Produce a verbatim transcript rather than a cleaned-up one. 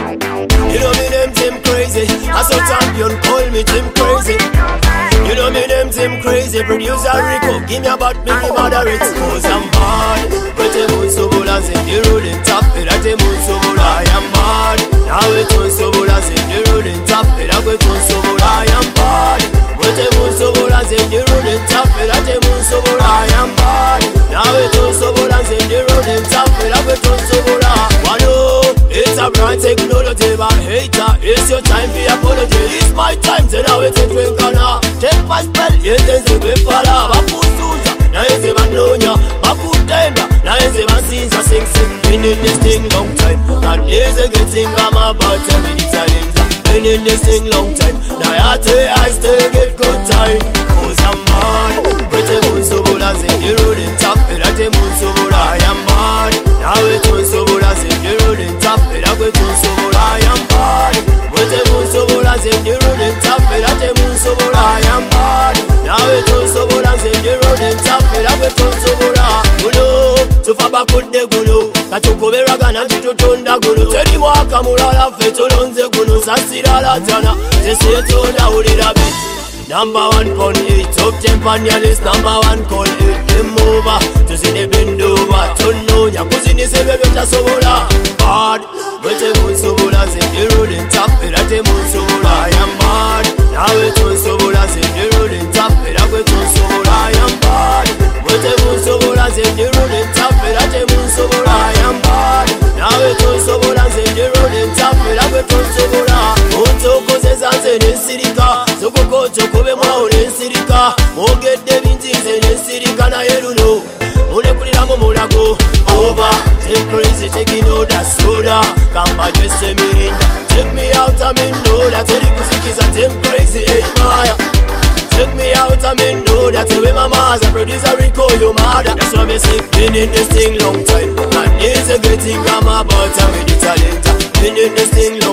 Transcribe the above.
You know me name Tim Crazy. I saw champion call me Tim Crazy. You know me name Tim Crazy. Producer Rico, give me about me, give moderate. Cause I'm bad. But the moon so bold as if the road in top. It at the moon so bold, I am bad. Now it was so bold as if the road in top. It at the moon so bold, I am bad. But the moon so bold as if the road in top. It at the moon so bold, I am bad. Now it was so bold as if the road in top. It at the moon so bold, I am it's a brand technology, but hater, it's your time for apology. It's my time, so now it's a drink on her. Take my spell, yes, there's a big fella. Bapu Suza, now it's a Manonia. Bapu Tenda, now it's a Caesar sing sing. Been in this thing long time, and here's a good thing I'm about to be Italians. Been in this thing long time, now I tell I still get good time. Cause I'm mad, pretty moon so bold as if the road in top. It at the moon so bold, I am mad. Now it was so bold as if the road in top. It at the moon so bold, I am mad. With the moon so bold as if the road in top. It at the moon so bold, I am mad. Now it was so bold as if the road in top. It at the moon so bold, Gulu, so far back with the Gulu. Katuko Veragan and Tito Tonda Gulu. Tell you what, Kamura, Fetolonze Gulu, Sassira Latana. They say Tonda, who did a bit. Number one call it, top ten on your list. Number one call it, them over to see the bend over. Turn on your cousin is a baby just so bad. But the moon so bold as if the road in top. It at the moon so bold, I am bad. Now it was so bold as if the road in top. It at the moon so bold, I am bad. But the moon so bold as if the road in top. It at the moon so bold, I am bad. Now it was so bold as if the road in top. It at the moon so bold. Unto causes as in the city car. So go go to Kobe Mao in city car. Mo get the vintage in the city car. Na you know. Mule kulira mo mula go over. Take crazy taking all that soda. Come by just a minute. Take me out, I mean no. That's the music is a take crazy eight mile. Take me out, I mean no. That's the way my mother's a producer Rico, you mother. That's why me say been in this thing long time. And it's a great thing I'm about. I'm with the talent. Been in this thing long time.